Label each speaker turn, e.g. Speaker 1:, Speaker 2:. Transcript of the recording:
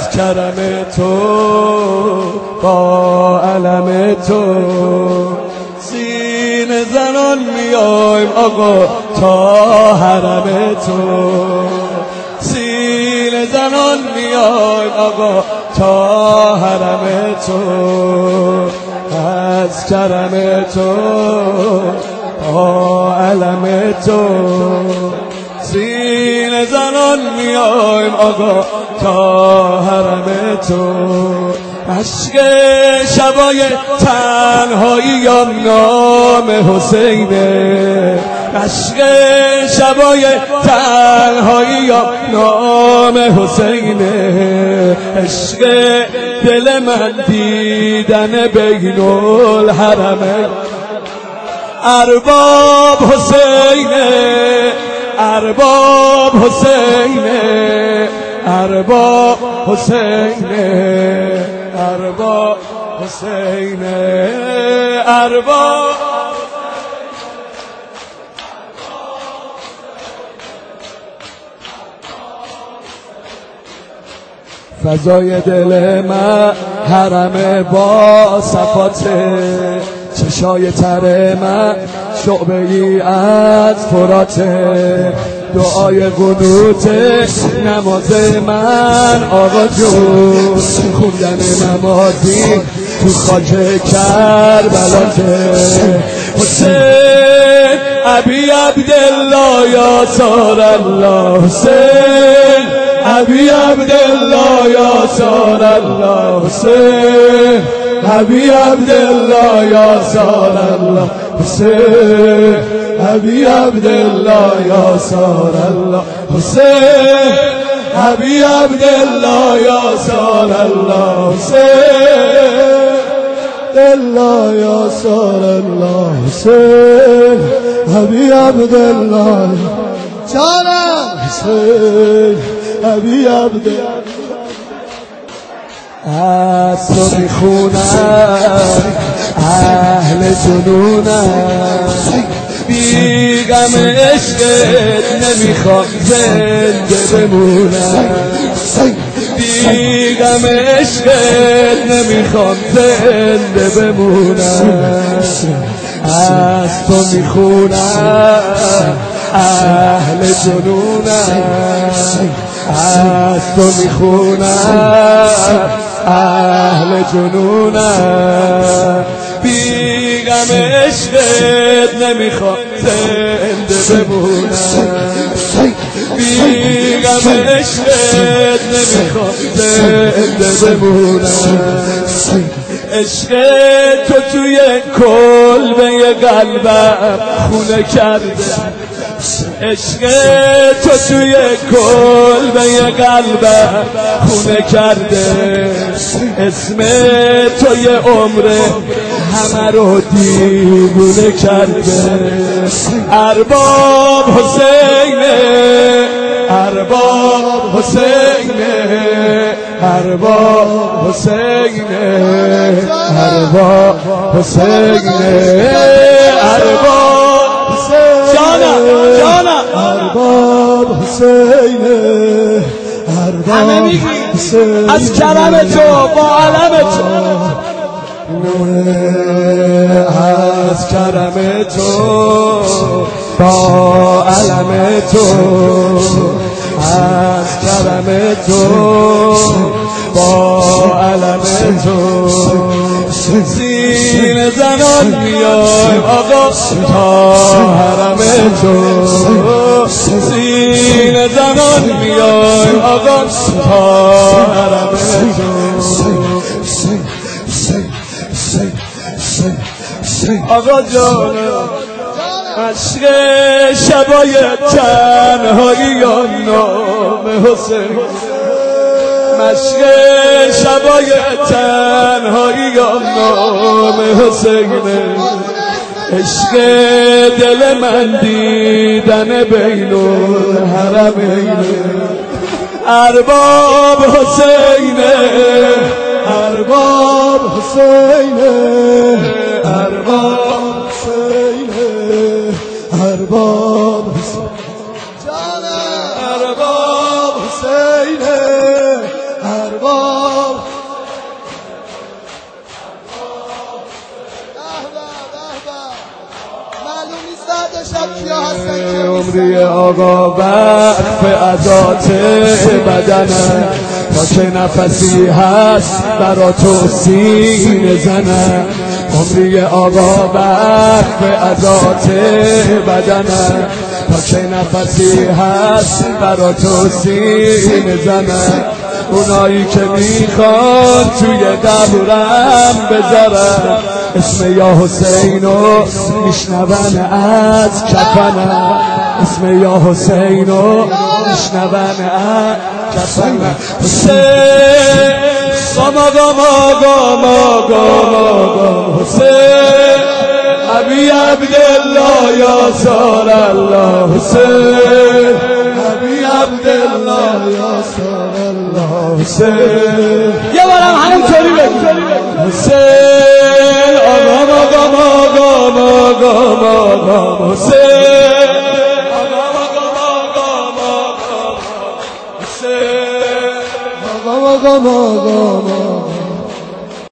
Speaker 1: از کرم تو با علم تو سینه زنان میایم آقا تا حرم تو سینه زنان میایم آقا تا حرم تو از کرم تو با علم تو سینه زنان میایم آقا تا حرم تو عشق شبای تنهایی یا نام حسینه عشق شبای تنهایی یا نام حسینه عشق دل من دیدن بین الحرمین ارباب حسینه ارباب حسینه ارباب حسینه ارباب حسینه ارباب فضای دل من حرم با صفاته چشای تر من شعبه ای از فراته دعای قنوت نماز من آقا جون خوندن نمازی تو خاک کربلاته حسین ابی عبدالله یا سار الله حسین ابی عبدالله یا سار الله حسین ابی عبدالله یا سار الله حسین ابی عبدالله یا سار الله حسین ابی عبدالله یا سار الله حسین الله یا سار الله حسین ابی عبدالله جانم حسین ابی عبدالله از تو میخونم اهل جنونم بیگم عشقت نمیخوام زنده بمونم بیگم عشقت نمیخوام زنده بمونم از تو میخونم اهل جنونم از تو میخونم اهل جنونم بیگم عشقت نمیخوام زنده بمونم بیگم عشقت نمیخوام زنده بمونم عشق تو توی کلبه قلبم خونه کرده عشق تو توی کلبه قلبم خونه کرده اسم توی عمر همه رو دیوونه کرده ارباب حسینه ارباب حسینه ارباب حسینه ارباب حسینه ارباب جانم ارباب حسینه ارباب حسینه از کرم تو با علم تو از کرم تو با علم تو از کرم تو با علم تو سینه زنان میایم آقا تا حرم تو سینه زنان میایم آقا تا حرم تو آقا جانم عشق شبای تنهایی یا نام حسین عشق شبای تنهایی یا نام حسینه عشق دل من دیدن بین الحرمین ارباب حسینه ارباب حسینه ارباب حسینه ارباب حسینه ارباب حسینه ارباب عمری آقا وقف عزات بدنه تا که نفسی هست برا تو سینه زنه عمری آقا وقف عزات بدنه تا که نفسی هست برا تو سینه زنه اونایی که میخوان توی قبرم بذارن اسم یا حسینو میشنون از کفنم اسم یا حسینو میشنون از کفنم حسین گاما گاما گاما گاما گاما حسین ابی عبدالله یا سال الله حسین ابی عبدالله یا سال الله حسین یه بارم همونطوری بگو حسین آقا آقا آقا آقا آقا حسین آقا آقا آقا حسین آقا آقا آقا